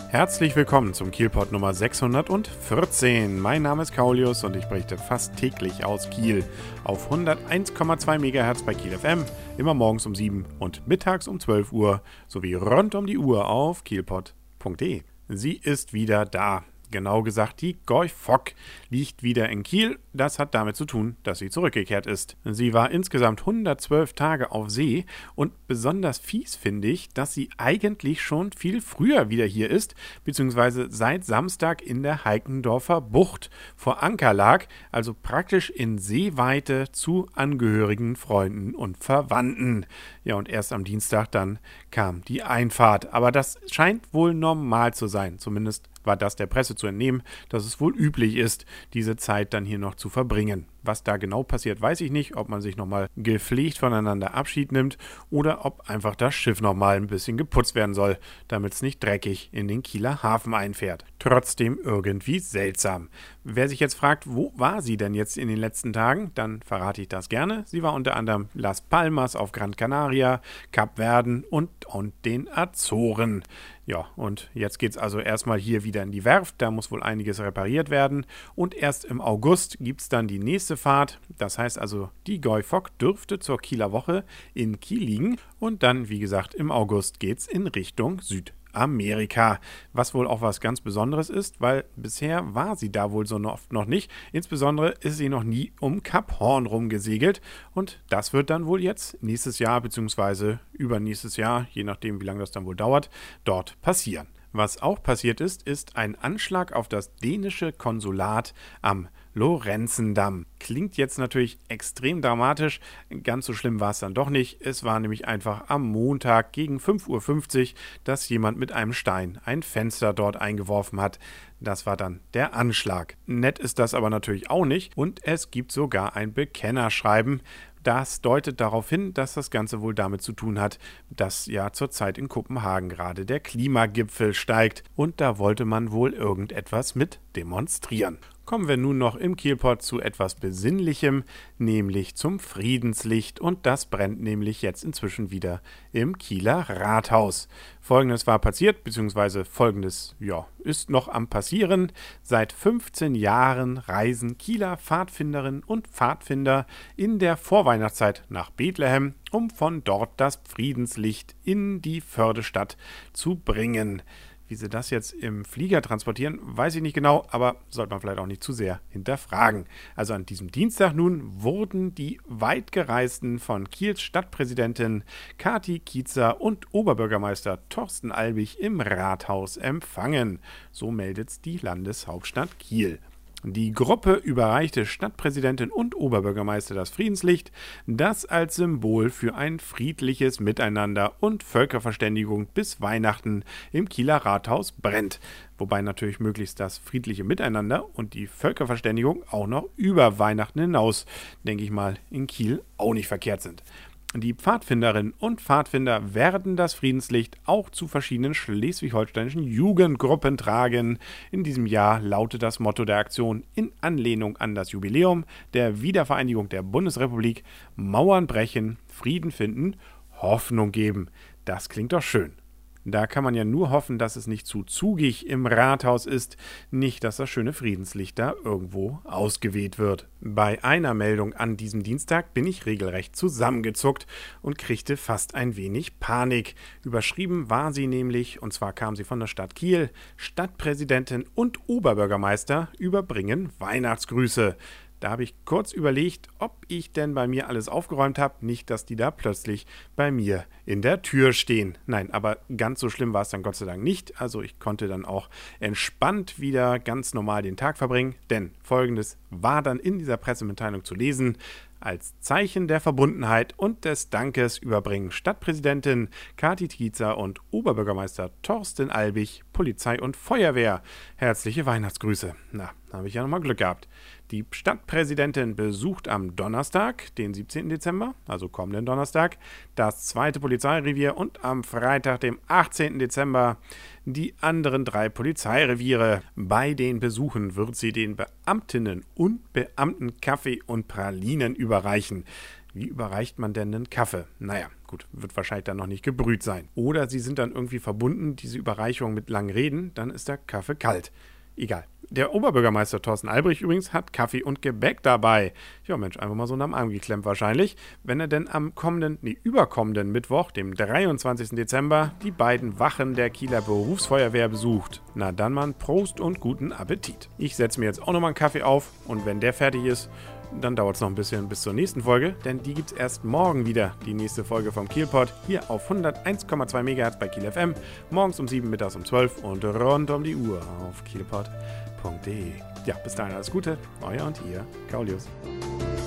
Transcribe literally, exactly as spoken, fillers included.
Herzlich willkommen zum Kielpot Nummer sechshundertvierzehn. Mein Name ist Kaulius und ich berichte fast täglich aus Kiel auf hunderteins Komma zwei Megahertz bei Kiel F M, immer morgens um sieben und mittags um zwölf Uhr sowie rund um die Uhr auf kielpot punkt de. Sie ist wieder da. Genau gesagt, die Goi Fok liegt wieder in Kiel. Das hat damit zu tun, dass sie zurückgekehrt ist. Sie war insgesamt hundertzwölf Tage auf See und besonders fies finde ich, dass sie eigentlich schon viel früher wieder hier ist, beziehungsweise seit Samstag in der Heikendorfer Bucht vor Anker lag, also praktisch in Seeweite zu Angehörigen, Freunden und Verwandten. Ja, und erst am Dienstag dann kam die Einfahrt. Aber das scheint wohl normal zu sein, zumindest war das der Presse zu entnehmen, dass es wohl üblich ist, diese Zeit dann hier noch zu verbringen. Was da genau passiert, weiß ich nicht, ob man sich nochmal gepflegt voneinander Abschied nimmt oder ob einfach das Schiff nochmal ein bisschen geputzt werden soll, damit es nicht dreckig in den Kieler Hafen einfährt. Trotzdem irgendwie seltsam. Wer sich jetzt fragt, wo war sie denn jetzt in den letzten Tagen, dann verrate ich das gerne. Sie war unter anderem Las Palmas auf Gran Canaria, Kap Verden und, und den Azoren. Ja, und jetzt geht's also erstmal hier wieder in die Werft, da muss wohl einiges repariert werden und erst im August gibt's dann die nächste Fahrt. Das heißt also, die Goi Fok dürfte zur Kieler Woche in Kiel liegen und dann, wie gesagt, im August geht's in Richtung Südamerika, was wohl auch was ganz Besonderes ist, weil bisher war sie da wohl so oft noch nicht. Insbesondere ist sie noch nie um Kap Horn rumgesegelt und das wird dann wohl jetzt nächstes Jahr bzw. übernächstes Jahr, je nachdem wie lange das dann wohl dauert, dort passieren. Was auch passiert ist, ist ein Anschlag auf das dänische Konsulat am Lorenzendamm. Klingt jetzt natürlich extrem dramatisch, ganz so schlimm war es dann doch nicht. Es war nämlich einfach am Montag gegen fünf Uhr fünfzig, dass jemand mit einem Stein ein Fenster dort eingeworfen hat. Das war dann der Anschlag. Nett ist das aber natürlich auch nicht und es gibt sogar ein Bekennerschreiben. Das deutet darauf hin, dass das Ganze wohl damit zu tun hat, dass ja zurzeit in Kopenhagen gerade der Klimagipfel steigt und da wollte man wohl irgendetwas mit demonstrieren. Kommen wir nun noch im Kielpot zu etwas Besinnlichem, nämlich zum Friedenslicht und das brennt nämlich jetzt inzwischen wieder im Kieler Rathaus. Folgendes war passiert, beziehungsweise folgendes, ja, ist noch am passieren. Seit fünfzehn Jahren reisen Kieler Pfadfinderinnen und Pfadfinder in der Vorweihnachtszeit nach Bethlehem, um von dort das Friedenslicht in die Fördestadt zu bringen. Wie sie das jetzt im Flieger transportieren, weiß ich nicht genau, aber sollte man vielleicht auch nicht zu sehr hinterfragen. Also an diesem Dienstag nun wurden die weitgereisten von Kiels Stadtpräsidentin Kati Kiezer und Oberbürgermeister Thorsten Albig im Rathaus empfangen. So meldet die Landeshauptstadt Kiel. Die Gruppe überreichte Stadtpräsidentin und Oberbürgermeister das Friedenslicht, das als Symbol für ein friedliches Miteinander und Völkerverständigung bis Weihnachten im Kieler Rathaus brennt. Wobei natürlich möglichst das friedliche Miteinander und die Völkerverständigung auch noch über Weihnachten hinaus, denke ich mal, in Kiel auch nicht verkehrt sind. Die Pfadfinderinnen und Pfadfinder werden das Friedenslicht auch zu verschiedenen schleswig-holsteinischen Jugendgruppen tragen. In diesem Jahr lautet das Motto der Aktion in Anlehnung an das Jubiläum der Wiedervereinigung der Bundesrepublik: Mauern brechen, Frieden finden, Hoffnung geben. Das klingt doch schön. Da kann man ja nur hoffen, dass es nicht zu zugig im Rathaus ist, nicht, dass das schöne Friedenslicht da irgendwo ausgeweht wird. Bei einer Meldung an diesem Dienstag bin ich regelrecht zusammengezuckt und kriegte fast ein wenig Panik. Überschrieben war sie nämlich, und zwar kam sie von der Stadt Kiel: Stadtpräsidentin und Oberbürgermeister überbringen Weihnachtsgrüße. Da habe ich kurz überlegt, ob ich denn bei mir alles aufgeräumt habe, nicht, dass die da plötzlich bei mir in der Tür stehen. Nein, aber ganz so schlimm war es dann Gott sei Dank nicht. Also ich konnte dann auch entspannt wieder ganz normal den Tag verbringen, denn Folgendes war dann in dieser Pressemitteilung zu lesen: Als Zeichen der Verbundenheit und des Dankes überbringen Stadtpräsidentin Kati Kiezer und Oberbürgermeister Thorsten Albig, Polizei und Feuerwehr herzliche Weihnachtsgrüße. Na, da habe ich ja nochmal Glück gehabt. Die Stadtpräsidentin besucht am Donnerstag, den siebzehnten Dezember, also kommenden Donnerstag, das zweite Polizeirevier und am Freitag, dem achtzehnten Dezember, die anderen drei Polizeireviere. Bei den Besuchen wird sie den Beamtinnen und Beamten Kaffee und Pralinen überreichen. Wie überreicht man denn einen Kaffee? Naja, gut, wird wahrscheinlich dann noch nicht gebrüht sein. Oder sie sind dann irgendwie verbunden, diese Überreichung mit langen Reden, dann ist der Kaffee kalt. Egal. Der Oberbürgermeister Thorsten Albrecht übrigens hat Kaffee und Gebäck dabei. Ja Mensch, einfach mal so am Arm geklemmt wahrscheinlich. Wenn er denn am kommenden, nee, überkommenden Mittwoch, dem dreiundzwanzigsten Dezember, die beiden Wachen der Kieler Berufsfeuerwehr besucht. Na dann mal Prost und guten Appetit. Ich setze mir jetzt auch nochmal einen Kaffee auf und wenn der fertig ist, dann dauert es noch ein bisschen bis zur nächsten Folge, denn die gibt es erst morgen wieder, die nächste Folge vom Kielpot, hier auf hunderteins Komma zwei Megahertz bei Kiel F M, morgens um sieben, mittags um zwölf und rund um die Uhr auf kielpot punkt de. Ja, bis dahin alles Gute, euer und ihr, Kaulius.